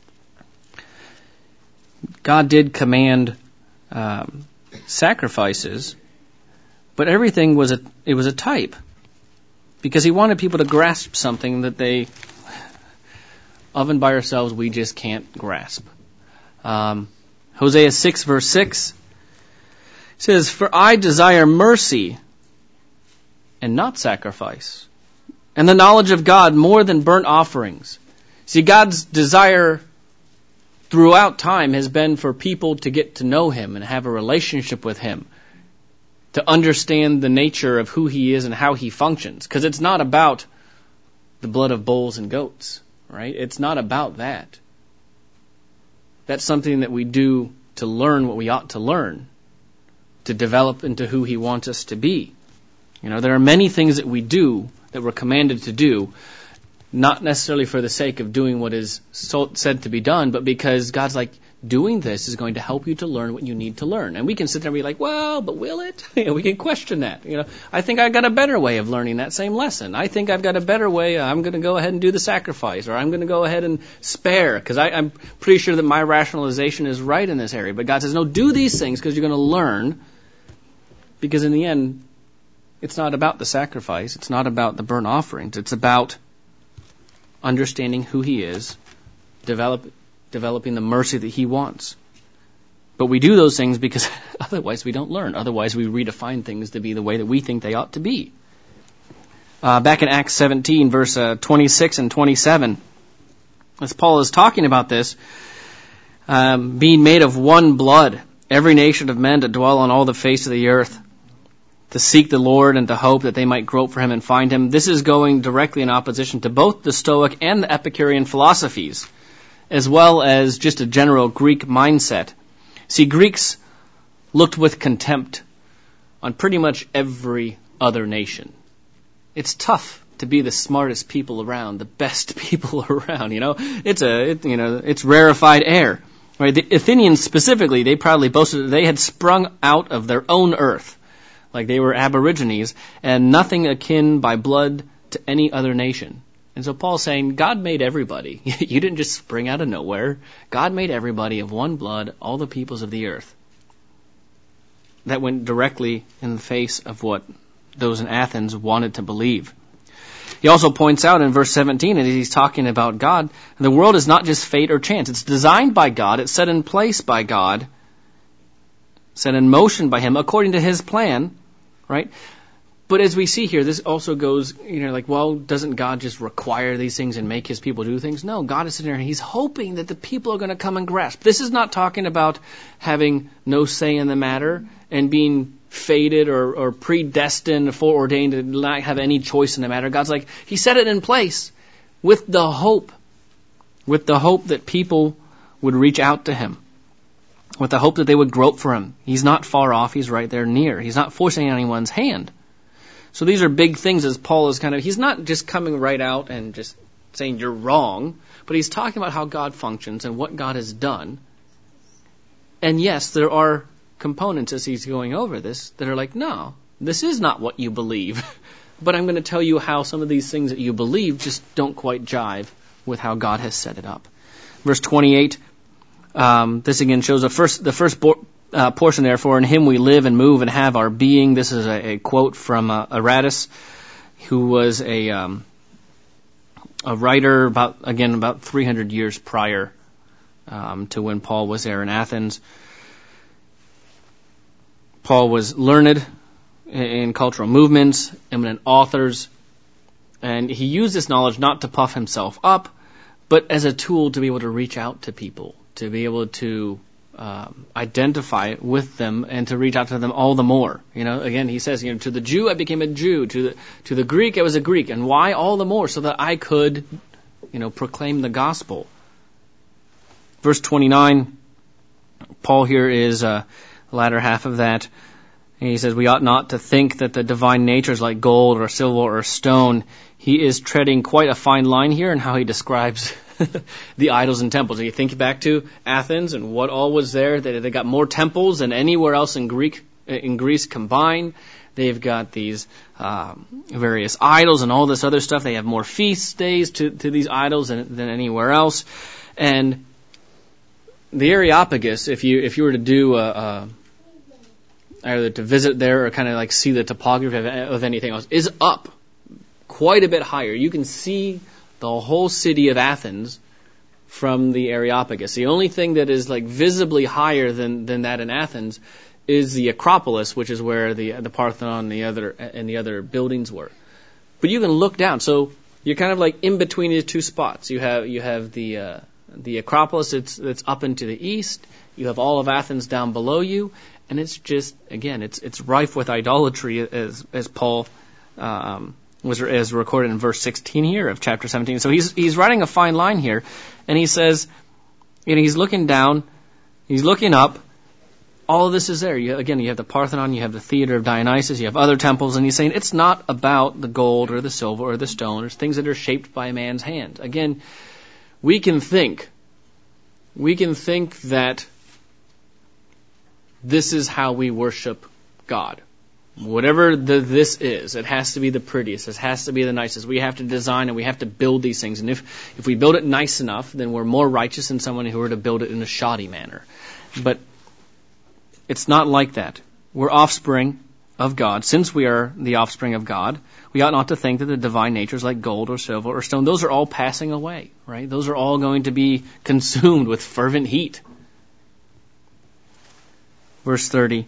God did command um, sacrifices, but everything was a, it was a type. Because he wanted people to grasp something that they, of and by ourselves, we just can't grasp. Um, Hosea six verse six says, "For I desire mercy and not sacrifice, and the knowledge of God more than burnt offerings." See, God's desire throughout time has been for people to get to know him and have a relationship with him, to understand the nature of who he is and how he functions. Because it's not about the blood of bulls and goats, right? It's not about that. That's something that we do to learn what we ought to learn, to develop into who he wants us to be. You know, there are many things that we do that we're commanded to do, not necessarily for the sake of doing what is so said to be done, but because God's like, doing this is going to help you to learn what you need to learn. And we can sit there and be like, well, but will it? You know, we can question that. You know, I think I've got a better way of learning that same lesson. I think I've got a better way. Uh, I'm going to go ahead and do the sacrifice, or I'm going to go ahead and spare, because I'm pretty sure that my rationalization is right in this area. But God says, no, do these things because you're going to learn, because in the end, it's not about the sacrifice. It's not about the burnt offerings. It's about understanding who he is, develop developing the mercy that he wants. But we do those things because otherwise we don't learn. Otherwise we redefine things to be the way that we think they ought to be. Uh, back in Acts seventeen, verse uh, twenty-six and twenty-seven, as Paul is talking about this, um, being made of one blood, every nation of men to dwell on all the face of the earth, to seek the Lord and to hope that they might grope for him and find him. This is going directly in opposition to both the Stoic and the Epicurean philosophies, as well as just a general Greek mindset. See, Greeks looked with contempt on pretty much every other nation. It's tough to be the smartest people around, the best people around, you know. It's a, it, you know, it's rarefied air. Right? The Athenians specifically, they proudly boasted that they had sprung out of their own earth, like they were aborigines, and nothing akin by blood to any other nation. And so Paul's saying, God made everybody. You didn't just spring out of nowhere. God made everybody of one blood, all the peoples of the earth. That went directly in the face of what those in Athens wanted to believe. He also points out in verse seventeen, as he's talking about God, the world is not just fate or chance. It's designed by God. It's set in place by God. Set in motion by him according to his plan, right? But as we see here, this also goes, you know, like, well, doesn't God just require these things and make his people do things? No, God is sitting there and he's hoping that the people are going to come and grasp. This is not talking about having no say in the matter and being fated or, or predestined, foreordained to not have any choice in the matter. God's like, he set it in place with the hope, with the hope that people would reach out to him, with the hope that they would grope for him. He's not far off. He's right there near. He's not forcing anyone's hand. So these are big things, as Paul is kind of, he's not just coming right out and just saying you're wrong, but he's talking about how God functions and what God has done. And yes, there are components as he's going over this that are like, no, this is not what you believe. But I'm going to tell you how some of these things that you believe just don't quite jive with how God has set it up. Verse twenty-eight, um, this again shows the first, the first bo- Uh, portion there, for in him we live and move and have our being. This is a, a quote from uh, Aratus, who was a um, a writer about, again, about three hundred years prior um, to when Paul was there in Athens. Paul was learned in, in cultural movements, eminent authors, and he used this knowledge not to puff himself up, but as a tool to be able to reach out to people, to be able to um, identify with them and to reach out to them all the more. You know, again, he says, you know, to the Jew I became a Jew, to the to the Greek I was a Greek, and why all the more? So that I could, you know, proclaim the gospel. Verse twenty-nine, Paul here is uh, the latter half of that. And he says, we ought not to think that the divine nature is like gold or silver or stone. He is treading quite a fine line here in how he describes the idols and temples. And you think back to Athens and what all was there. They, they got more temples than anywhere else in Greek in Greece combined. They've got these um, various idols and all this other stuff. They have more feast days to, to these idols than, than anywhere else. And the Areopagus, if you if you were to do a, a either to visit there or kind of like see the topography of, of anything else, is up quite a bit higher. You can see the whole city of Athens from the Areopagus. The only thing that is like visibly higher than, than that in Athens is the Acropolis, which is where the the Parthenon and the other and the other buildings were. But you can look down, so you're kind of like in between these two spots. You have you have the uh, the Acropolis. It's it's up into the east. You have all of Athens down below you. And it's just, again, it's it's rife with idolatry, as as Paul um, was as recorded in verse sixteen here of chapter seventeen. So he's he's writing a fine line here, and he says, you know, he's looking down, he's looking up. All of this is there. You, again, you have the Parthenon, you have the theater of Dionysus, you have other temples, and he's saying it's not about the gold or the silver or the stone. It's things that are shaped by a man's hand. Again, we can think, we can think that this is how we worship God. Whatever the this is, it has to be the prettiest, it has to be the nicest. We have to design and we have to build these things. And if, if we build it nice enough, then we're more righteous than someone who were to build it in a shoddy manner. But it's not like that. We're offspring of God. Since we are the offspring of God, we ought not to think that the divine nature is like gold or silver or stone. Those are all passing away, right? Those are all going to be consumed with fervent heat. Verse thirty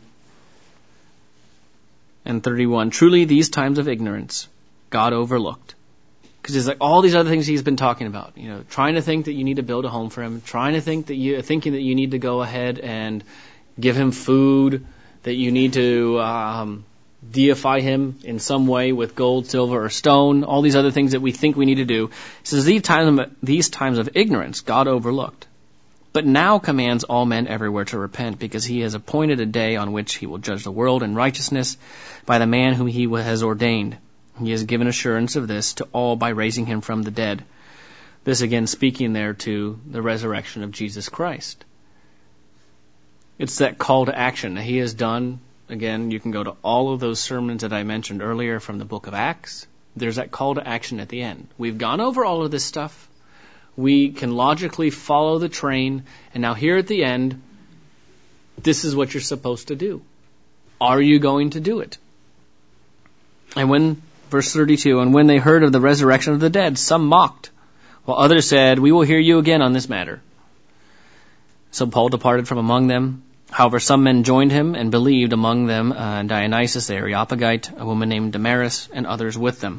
and thirty-one. Truly these times of ignorance God overlooked. Because there's like all these other things he's been talking about. You know, trying to think that you need to build a home for him, trying to think that you, thinking that you need to go ahead and give him food, that you need to um, deify him in some way with gold, silver, or stone. All these other things that we think we need to do. He says these times, these times of ignorance God overlooked. But now commands all men everywhere to repent, because he has appointed a day on which he will judge the world in righteousness by the man whom he has ordained. He has given assurance of this to all by raising him from the dead. This again speaking there to the resurrection of Jesus Christ. It's that call to action that he has done. Again, you can go to all of those sermons that I mentioned earlier from the book of Acts. There's that call to action at the end. We've gone over all of this stuff. We can logically follow the train, and now here at the end, this is what you're supposed to do. Are you going to do it? And when, verse thirty-two, and when they heard of the resurrection of the dead, some mocked, while others said, we will hear you again on this matter. So Paul departed from among them. However, some men joined him and believed, among them uh, Dionysus the Areopagite, a woman named Damaris, and others with them.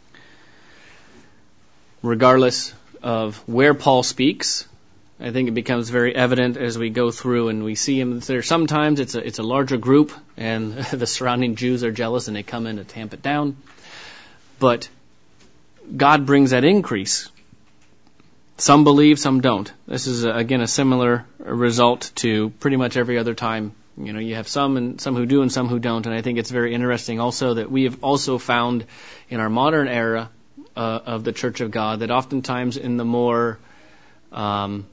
Regardless of where Paul speaks, I think it becomes very evident as we go through and we see him there. Sometimes it's a, it's a larger group and the surrounding Jews are jealous and they come in to tamp it down. But God brings that increase. Some believe, some don't. This is, uh, again, a similar result to pretty much every other time. You know, you have some and some who do and some who don't. And I think it's very interesting also that we have also found in our modern era uh, of the Church of God that oftentimes in the more um,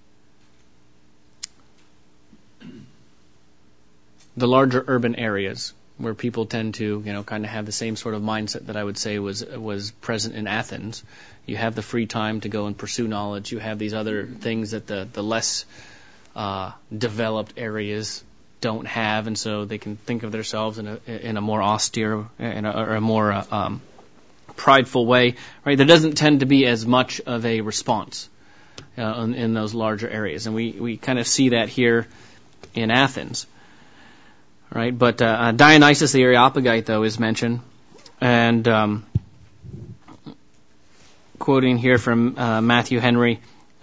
the larger urban areas where people tend to, you know, kind of have the same sort of mindset that I would say was was present in Athens. You have the free time to go and pursue knowledge. You have these other things that the, the less uh, developed areas don't have, and so they can think of themselves in a in a more austere in a, or a more uh, um, prideful way. Right? There doesn't tend to be as much of a response uh, in, in those larger areas, and we, we kind of see that here in Athens. Right, but uh, Dionysus the Areopagite, though, is mentioned, and um, quoting here from uh, Matthew Henry,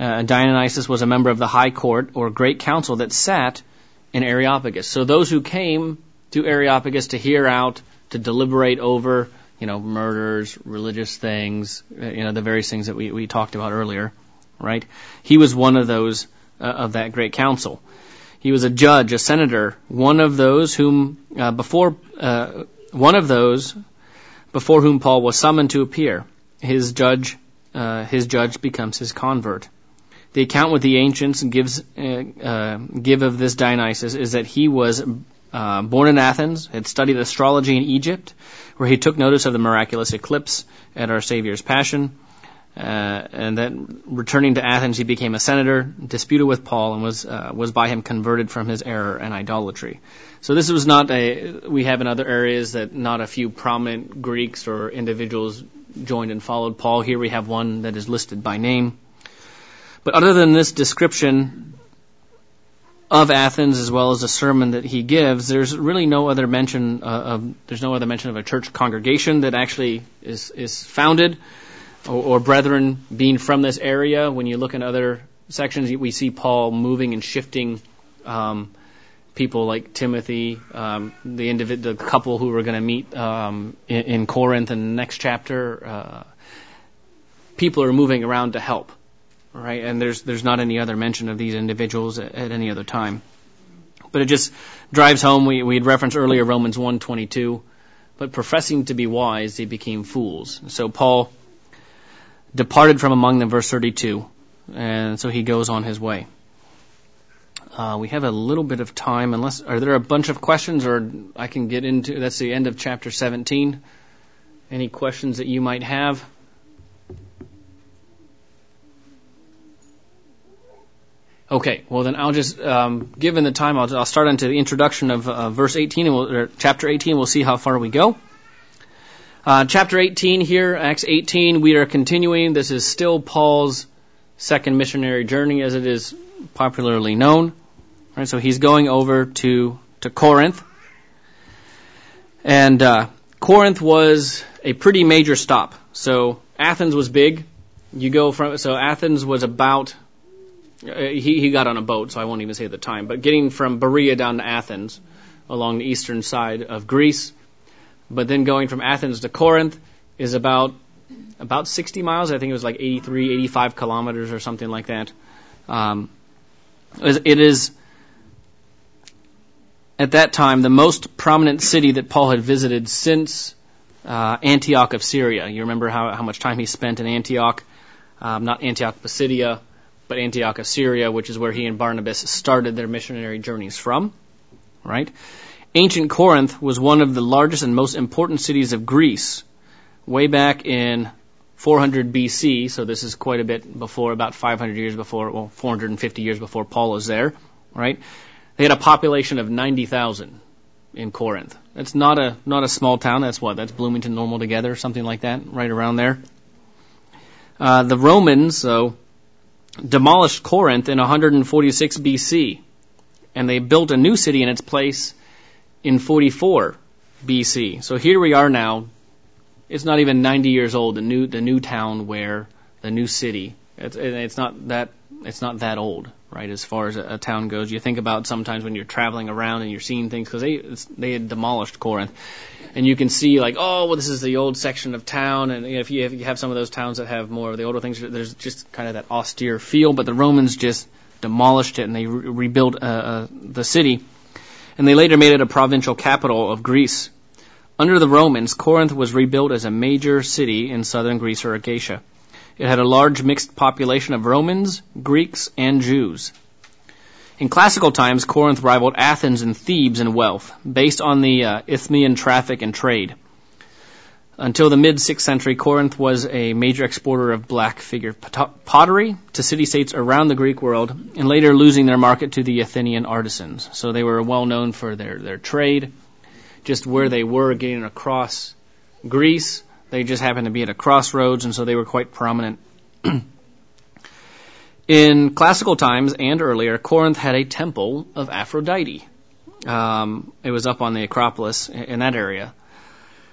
Uh, Dionysus was a member of the high court or great council that sat in Areopagus. So those who came to Areopagus to hear out, to deliberate over, you know, murders, religious things, you know, the various things that we, we talked about earlier, right? He was one of those, uh, of that great council. He was a judge, a senator, one of those whom, uh, before, uh, one of those before whom Paul was summoned to appear. His judge, uh, his judge becomes his convert. The account with the ancients gives, uh, uh, give of this Dionysus is that he was uh, born in Athens, had studied astrology in Egypt, where he took notice of the miraculous eclipse at our Savior's Passion, uh, and then returning to Athens, he became a senator, disputed with Paul, and was uh, was by him converted from his error and idolatry. So this was not a, we have in other areas that not a few prominent Greeks or individuals joined and followed Paul. Here we have one that is listed by name. But other than this description of Athens as well as the sermon that he gives, there's really no other mention uh, of there's no other mention of a church congregation that actually is is founded, or, or brethren being from this area. When you look in other sections, we see Paul moving and shifting um, people like Timothy, um, the individ- the couple who we're going to meet um, in, in Corinth in the next chapter. Uh, people are moving around to help. Right, and there's there's not any other mention of these individuals at, at any other time, but it just drives home. We we had referenced earlier Romans one twenty-two, but professing to be wise, they became fools. So Paul departed from among them, verse thirty-two, and so he goes on his way. Uh, we have a little bit of time, unless are there a bunch of questions, or I can get into. That's the end of chapter seventeen. Any questions that you might have? Okay, well then I'll just, um, given the time, I'll, I'll start into the introduction of uh, verse eighteen, and we'll, or chapter eighteen. We'll see how far we go. Uh, chapter eighteen here, Acts eighteen, we are continuing. This is still Paul's second missionary journey, as it is popularly known. Right, so he's going over to to Corinth, and uh, Corinth was a pretty major stop. So Athens was big. You go from so Athens was about. He, he got on a boat, so I won't even say the time. But getting from Berea down to Athens, along the eastern side of Greece, but then going from Athens to Corinth is about about sixty miles. I think it was like eighty-three, eighty-five kilometers or something like that. Um, it is, at that time, the most prominent city that Paul had visited since uh, Antioch of Syria. You remember how, how much time he spent in Antioch, um, not Antioch Pisidia, but Antioch of Syria, which is where he and Barnabas started their missionary journeys from, right? Ancient Corinth was one of the largest and most important cities of Greece, way back in four hundred B C, so this is quite a bit before, about five hundred years before, well, four hundred fifty years before Paul was there, right? They had a population of ninety thousand in Corinth. That's not a not a small town. That's what? That's Bloomington, Normal together, something like that, right around there. Uh, the Romans, so... demolished Corinth in one hundred forty-six B C, and they built a new city in its place in forty-four B C. So here we are now. It's not even ninety years old. The new the new town where the new city. It's it's not that it's not that old, right? As far as a, a town goes, you think about sometimes when you're traveling around and you're seeing things, because they it's, they had demolished Corinth, and you can see like, oh, well, this is the old section of town, and you know, if you have, you have some of those towns that have more of the older things, there's just kind of that austere feel. But the Romans just demolished it and they re- rebuilt uh, uh, the city, and they later made it a provincial capital of Greece. Under the Romans, Corinth was rebuilt as a major city in southern Greece or Achaia. It had a large mixed population of Romans, Greeks, and Jews. In classical times, Corinth rivaled Athens and Thebes in wealth, based on the uh, Isthmian traffic and trade. Until the mid-sixth century, Corinth was a major exporter of black figure pot- pottery to city-states around the Greek world, and later losing their market to the Athenian artisans. So they were well known for their, their trade, just where they were getting across Greece. They just happened to be at a crossroads, and so they were quite prominent. In classical times and earlier, Corinth had a temple of Aphrodite. Um, it was up on the Acropolis in that area.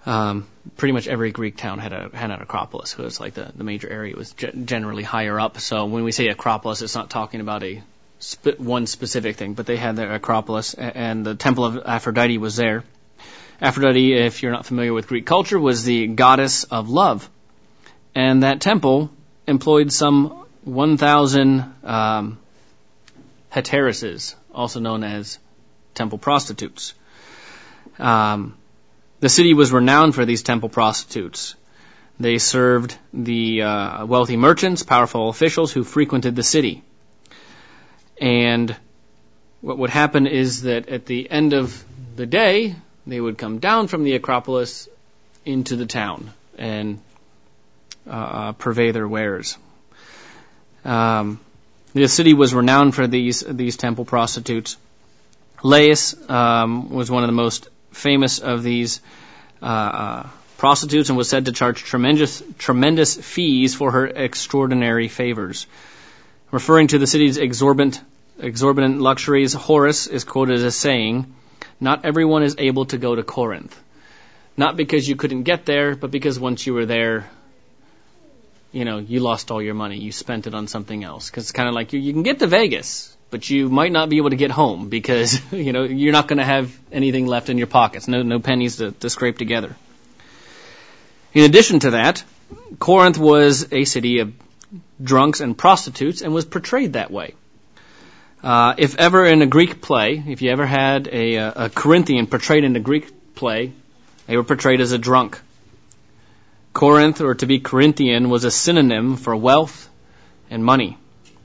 Um, pretty much every Greek town had a had an Acropolis. So it's like the, the major area was ge- generally higher up. So when we say Acropolis, it's not talking about a sp- one specific thing, but they had their Acropolis, and, and the Temple of Aphrodite was there. Aphrodite, if you're not familiar with Greek culture, was the goddess of love, and that temple employed some one thousand um, hetereses, also known as temple prostitutes. Um, The city was renowned for these temple prostitutes. They served the uh, wealthy merchants, powerful officials who frequented the city. And what would happen is that at the end of the day, they would come down from the Acropolis into the town and uh, purvey their wares. Um, the city was renowned for these these temple prostitutes. Laius um, was one of the most famous of these uh, uh, prostitutes, and was said to charge tremendous tremendous fees for her extraordinary favors. Referring to the city's exorbitant exorbitant luxuries, Horace is quoted as saying, "Not everyone is able to go to Corinth. Not because you couldn't get there, but because once you were there, you know, you lost all your money. You spent it on something else." Because it's kind of like you, you can get to Vegas, but you might not be able to get home because, you know, you're not going to have anything left in your pockets. No, no pennies to, to scrape together. In addition to that, Corinth was a city of drunks and prostitutes and was portrayed that way. Uh, if ever in a Greek play, if you ever had a, a Corinthian portrayed in a Greek play, they were portrayed as a drunk. Corinth, or to be Corinthian, was a synonym for wealth and money.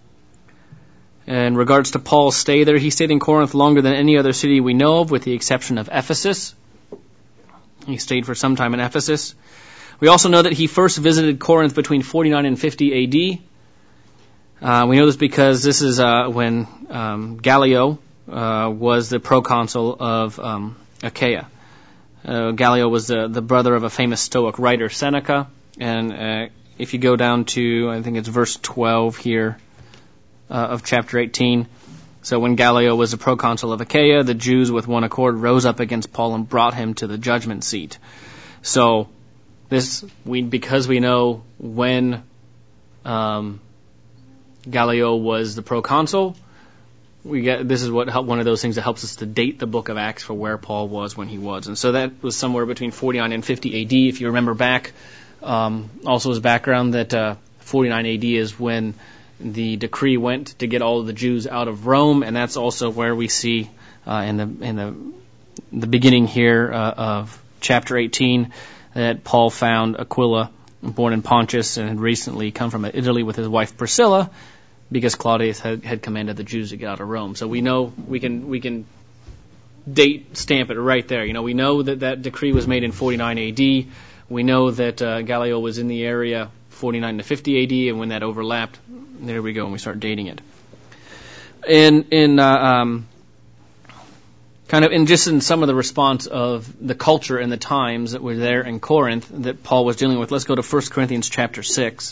In regards to Paul's stay there, he stayed in Corinth longer than any other city we know of, with the exception of Ephesus. He stayed for some time in Ephesus. We also know that he first visited Corinth between forty-nine and fifty A D. Uh, we know this because this is uh, when um, Gallio uh, was the proconsul of um, Achaia. Uh, Gallio was the, the brother of a famous Stoic writer, Seneca. And uh, if you go down to, I think it's verse twelve here, Uh, of chapter eighteen. So when Gallio was the proconsul of Achaia, the Jews with one accord rose up against Paul and brought him to the judgment seat. So this, we because we know when um, Gallio was the proconsul, we get this is what one of those things that helps us to date the book of Acts for where Paul was when he was. And so that was somewhere between forty-nine and fifty A D. If you remember back, um, also his background, that uh, forty-nine A D is when the decree went to get all of the Jews out of Rome, and that's also where we see uh, in the in the the beginning here uh, of chapter eighteen that Paul found Aquila, born in Pontus, and had recently come from Italy with his wife Priscilla, because Claudius had, had commanded the Jews to get out of Rome. So we know we can we can date stamp it right there. You know, we know that that decree was made in forty-nine A D. We know that uh, Gallio was in the area forty-nine to fifty A D, and when that overlapped, there we go, and we start dating it. In in uh, um, kind of in just in some of the response of the culture and the times that were there in Corinth that Paul was dealing with, let's go to First Corinthians chapter six.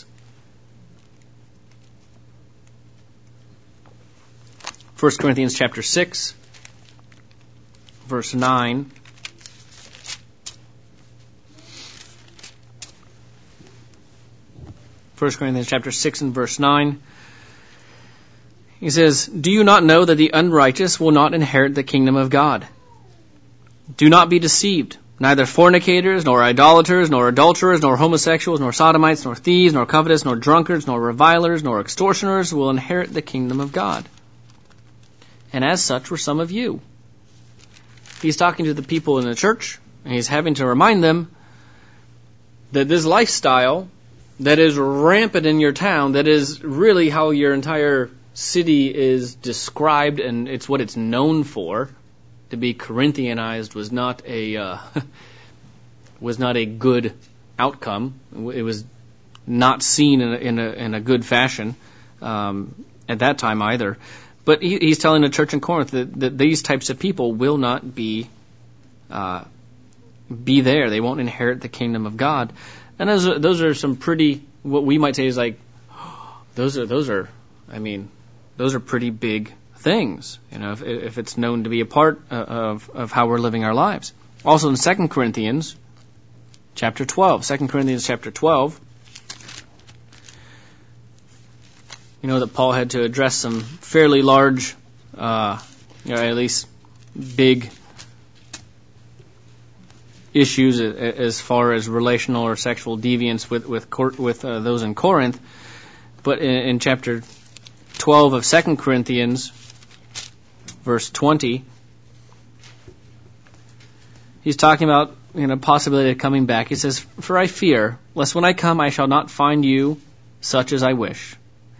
First Corinthians chapter six, verse nine. First Corinthians chapter six and verse nine. He says, "Do you not know that the unrighteous will not inherit the kingdom of God? Do not be deceived. Neither fornicators, nor idolaters, nor adulterers, nor homosexuals, nor sodomites, nor thieves, nor covetous, nor drunkards, nor revilers, nor extortioners will inherit the kingdom of God. And as such were some of you." He's talking to the people in the church, and he's having to remind them that this lifestyle that is rampant in your town, that is really how your entire city is described, and it's what it's known for. To be Corinthianized was not a uh, was not a good outcome. It was not seen in a, in a, in a good fashion um, at that time either. But he, he's telling the church in Corinth that, that these types of people will not be uh, be there. They won't inherit the kingdom of God. And those are, those are some pretty, what we might say is like, those are, those are, I mean, those are pretty big things, you know, if, if it's known to be a part of, of how we're living our lives. Also in Second Corinthians chapter twelve. Second Corinthians chapter twelve. You know that Paul had to address some fairly large, uh, you know, at least big issues as far as relational or sexual deviance with with with uh, those in Corinth. But in, in chapter twelve of Second Corinthians, verse twenty, he's talking about, you know, possibility of coming back. He says, "For I fear, lest when I come I shall not find you such as I wish,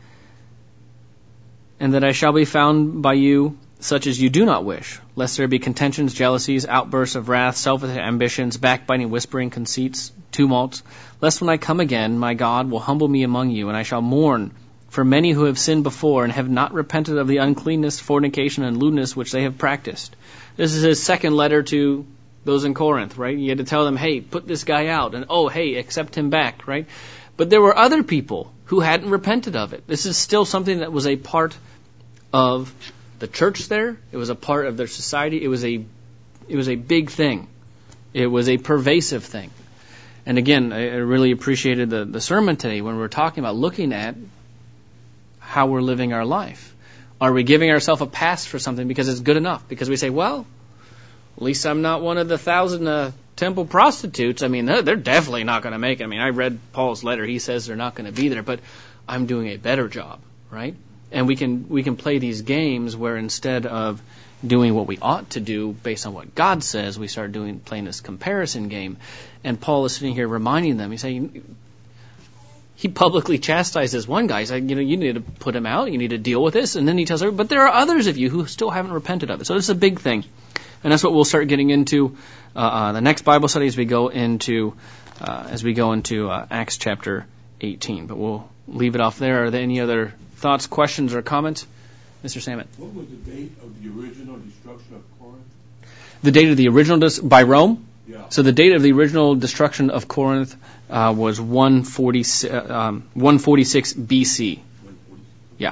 and that I shall be found by you such as you do not wish, lest there be contentions, jealousies, outbursts of wrath, selfish ambitions, backbiting, whispering, conceits, tumults, lest when I come again my God will humble me among you, and I shall mourn for many who have sinned before and have not repented of the uncleanness, fornication, and lewdness which they have practiced." This is his second letter to those in Corinth, right? You had to tell them, hey, put this guy out, and oh, hey, accept him back, right? But there were other people who hadn't repented of it. This is still something that was a part of the church there. It was a part of their society. It was a it was a big thing. It was a pervasive thing. And again, I really appreciated the, the sermon today when we were talking about looking at how we're living our life. Are we giving ourselves a pass for something because it's good enough? Because we say, well, at least I'm not one of the thousand uh, temple prostitutes. I mean, they're, they're definitely not going to make it. I mean, I read Paul's letter. He says they're not going to be there, but I'm doing a better job, right? And we can we can play these games where instead of doing what we ought to do based on what God says, we start doing playing this comparison game. And Paul is sitting here reminding them. He's saying he publicly chastises one guy. He's like, you know, you need to put him out. You need to deal with this. And then he tells everybody, but there are others of you who still haven't repented of it. So this is a big thing, and that's what we'll start getting into uh, uh, the next Bible study as we go into uh, as we go into uh, Acts chapter eighteen. But we'll leave it off there. Are there any other thoughts, questions, or comments? Mister Samet. What was the date of the original destruction of Corinth? The date of the original, dis- by Rome? Yeah. So the date of the original destruction of Corinth uh, was one forty, uh, um, one forty-six B C. Yeah.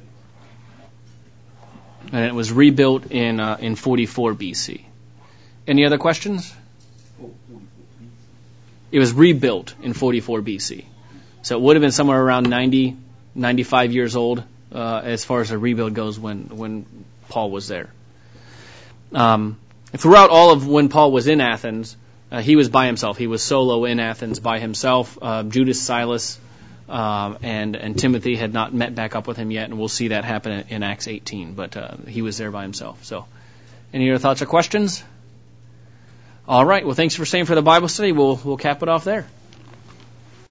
And it was rebuilt in uh, in forty-four B C. Any other questions? It was rebuilt in forty-four B C. So it would have been somewhere around ninety, ninety-five years old uh, as far as the rebuild goes when, when Paul was there. Um, throughout all of when Paul was in Athens, uh, he was by himself. He was solo in Athens by himself. Uh, Judas, Silas, um, and, and Timothy had not met back up with him yet, and we'll see that happen in, in Acts eighteen. But uh, he was there by himself. So, any other thoughts or questions? All right. Well, thanks for staying for the Bible study. We'll we'll cap it off there.